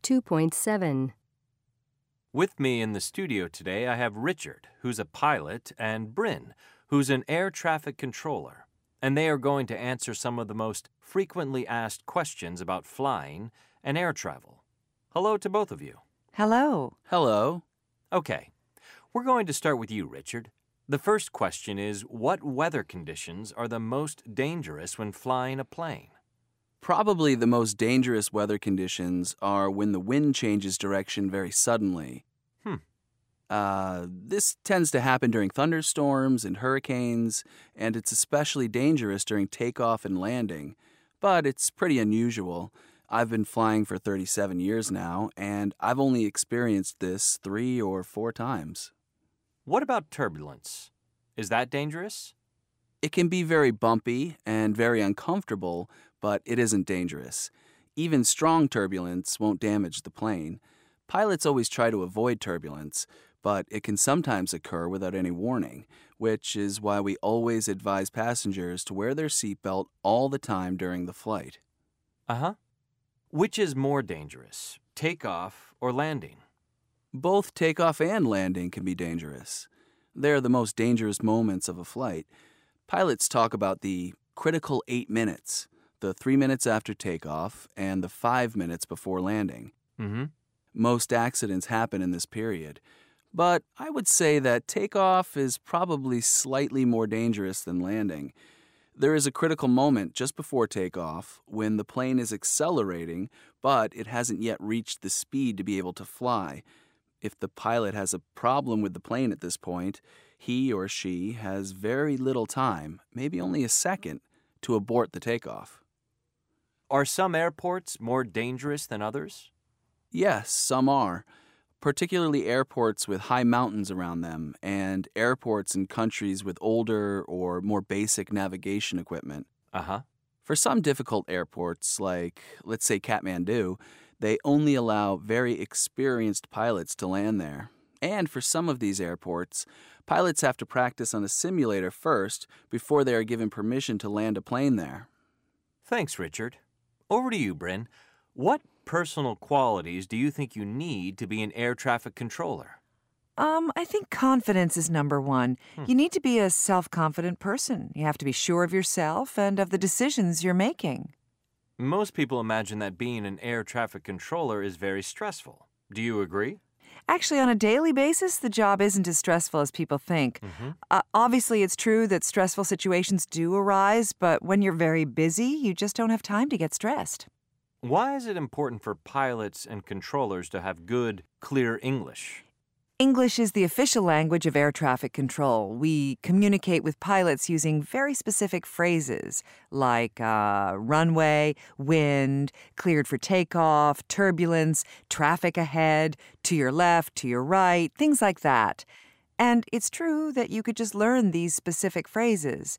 2.7. With me in the studio today, I have Richard, who's a pilot, and Bryn, who's an air traffic controller. And they are going to answer some of the most frequently asked questions about flying and air travel. Hello to both of you. Hello. Hello. Okay, we're going to start with you, Richard. The first question is, what weather conditions are the most dangerous when flying a plane? Probably the most dangerous weather conditions are when the wind changes direction very suddenly. This tends to happen during thunderstorms and hurricanes, and it's especially dangerous during takeoff and landing. But it's pretty unusual. I've been flying for 37 years now, and I've only experienced this 3 or 4 times. What about turbulence? Is that dangerous? It can be very bumpy and very uncomfortable, but it isn't dangerous. Even strong turbulence won't damage the plane. Pilots always try to avoid turbulence, but it can sometimes occur without any warning, which is why we always advise passengers to wear their seatbelt all the time during the flight. Which is more dangerous, takeoff or landing? Both takeoff and landing can be dangerous. They're the most dangerous moments of a flight. Pilots talk about the critical 8 minutes, the 3 minutes after takeoff, and the 5 minutes before landing. Most accidents happen in this period. But I would say that takeoff is probably slightly more dangerous than landing. There is a critical moment just before takeoff when the plane is accelerating, but it hasn't yet reached the speed to be able to fly. If the pilot has a problem with the plane at this point, he or she has very little time, maybe only a second, to abort the takeoff. Are some airports more dangerous than others? Yes, some are, particularly airports with high mountains around them and airports in countries with older or more basic navigation equipment. For some difficult airports, like, let's say, Kathmandu, they only allow very experienced pilots to land there. And for some of these airports, pilots have to practice on a simulator first before they are given permission to land a plane there. Thanks, Richard. Over to you, Bryn. What personal qualities do you think you need to be an air traffic controller? I think confidence is number one. You need to be a self-confident person. You have to be sure of yourself and of the decisions you're making. Most people imagine that being an air traffic controller is very stressful. Do you agree? Actually, on a daily basis, the job isn't as stressful as people think. Obviously, it's true that stressful situations do arise, but when you're very busy, you just don't have time to get stressed. Why is it important for pilots and controllers to have good, clear English? English is the official language of air traffic control. We communicate with pilots using very specific phrases like runway, wind, cleared for takeoff, turbulence, traffic ahead, to your left, to your right, things like that. And it's true that you could just learn these specific phrases.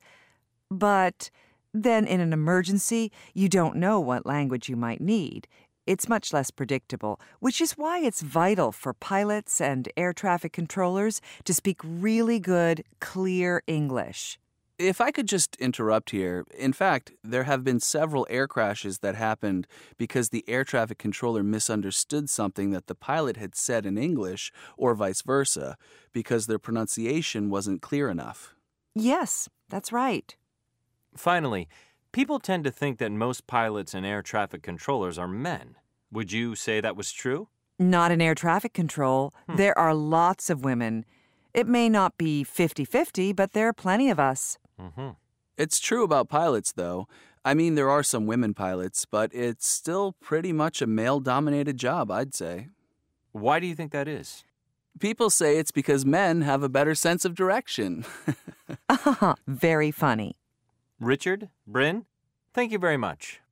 But then in an emergency, you don't know what language you might need. It's much less predictable, which is why it's vital for pilots and air traffic controllers to speak really good, clear English. If I could just interrupt here, in fact, there have been several air crashes that happened because the air traffic controller misunderstood something that the pilot had said in English, or vice versa, because their pronunciation wasn't clear enough. Yes, that's right. Finally, people tend to think that most pilots and air traffic controllers are men. Would you say that was true? Not in air traffic control. There are lots of women. It may not be 50-50, but there are plenty of us. It's true about pilots, though. I mean, there are some women pilots, but it's still pretty much a male-dominated job, I'd say. Why do you think that is? People say it's because men have a better sense of direction. Very funny. Richard, Bryn, thank you very much.